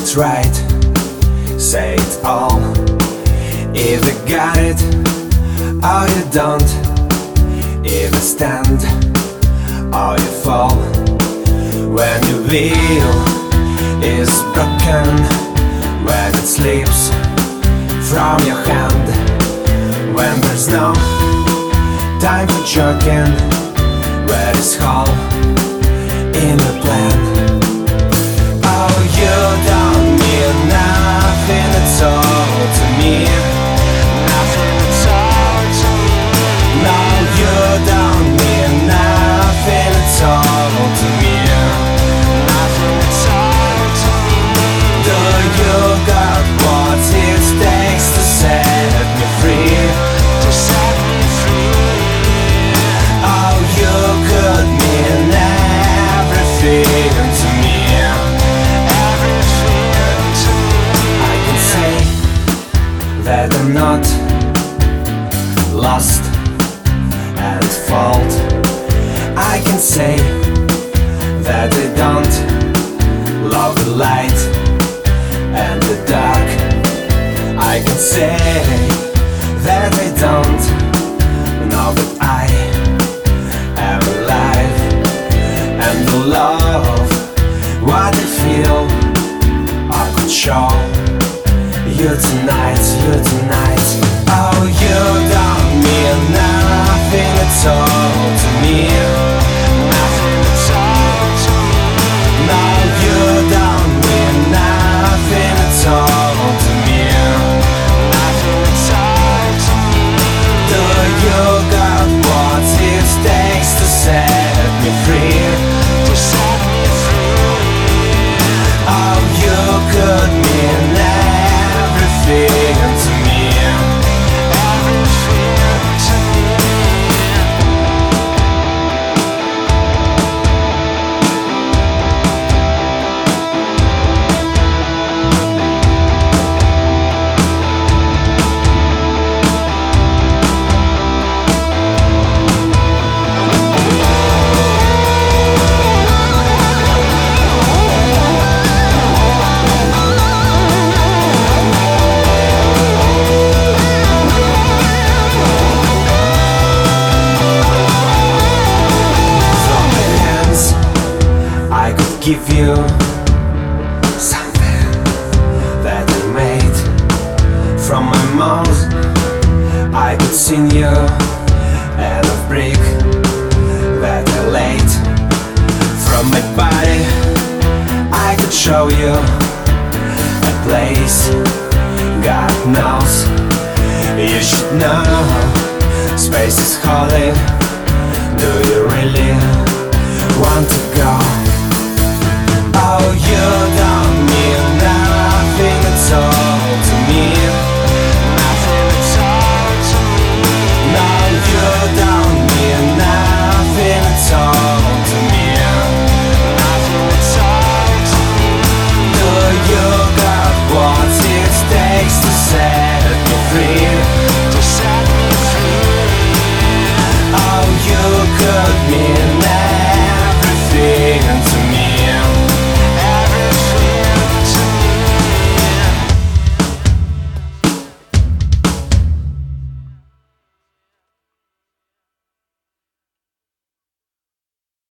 it right, say it all. Either got it or you don't. Either stand or you fall. When your wheel is broken, when it slips from your hand, when there's no time for joking, where is hole in the plan? Oh, you don't mean nothing at all to me. Nothing at all to me. No, you don't mean nothing at all to me. Nothing at all to me. Do you got what it takes to set me free? To set me free. Oh, you could mean everything to me. Everything to me. I can say that I'm not lost at fault. I can say that I don't love the light and the dark. I can say that I don't know that I am alive and the love what I feel I could show you tonight, you tonight. Oh, you don't mean nothing at all to me. Nothing at all to me. No, you don't mean nothing at all to me. Nothing at all to me. Do you got what it takes to set me free? To set me free. Oh, you could mean everything to me. Everything to me. Give you something that I made from my mouth. I could sing you and a brick that I laid from my body. I could show you a place God knows you should know. Space is holy. Do you really want to go?